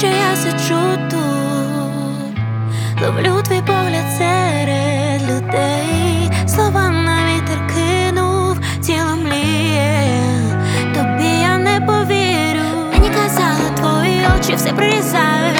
що я сиджу тут, ловлю твій погляд серед людей. Слова на вітер кинув, тіло мліє, тобі я не повірю. Мені казали, твої очі все прирізають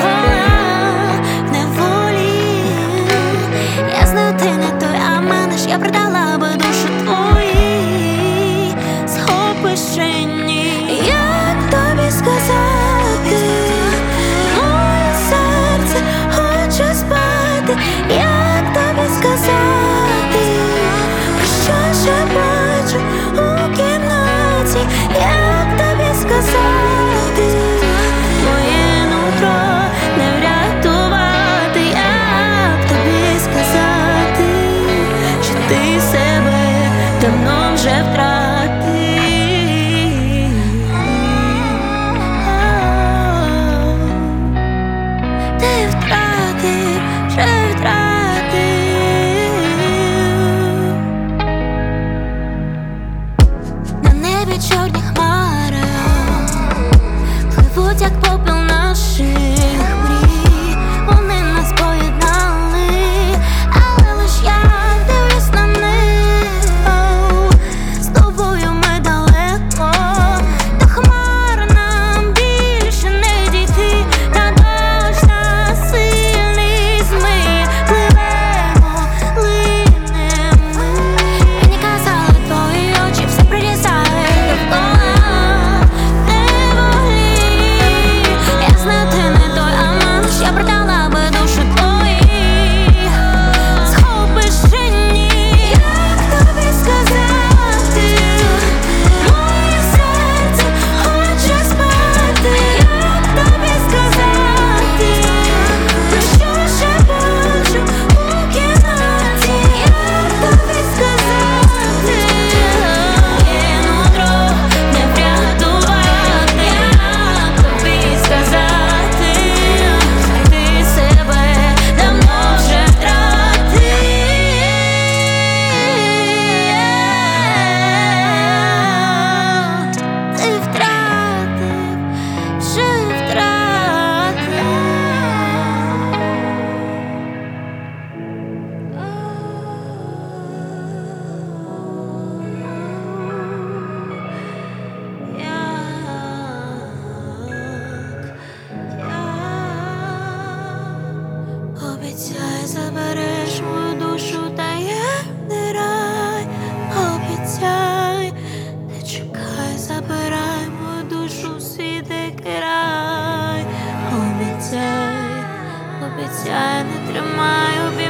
в неволі. Я знаю, ти не той, а мене ж я продала би душу твої, схопиш чи ні. Як тобі сказати, моє серце хоче спати. Як тобі сказати, про що ще бачу у кімнаті. Як тобі сказати, моє нутро не врятувати. Як тобі сказати, що ти себе давно вже втратив. Ти втратив, вже втратив. На небі чорні хмари пливуть, як попіл наших мрій. Вони нас поєднали, але лиш я дивлюсь на них. З тобою ми далеко, до хмар нам більше не дійти. Та дощ нас сильний змиє, пливемо, линемо ми. Мені казали, твої очі все прирізають довкола неволі. Я знаю, ти не той, а мене ж я продала би душу твої, схопиш чи ні. Як тобі сказати, моє серце хоче спати. Як тобі сказати, про що ще бачу у кімнаті. Як тобі сказати, моє нутро не врятувати. Як тобі сказати, що ти себе давно вже втратив. Ти втратив, вже втратив. Обіцяй, забереш мою душу, таємний рай. Обіцяй, не чекай, забирай мою душу в свій дикий рай. Обіцяй, обіцяй, не тримай, обіймай.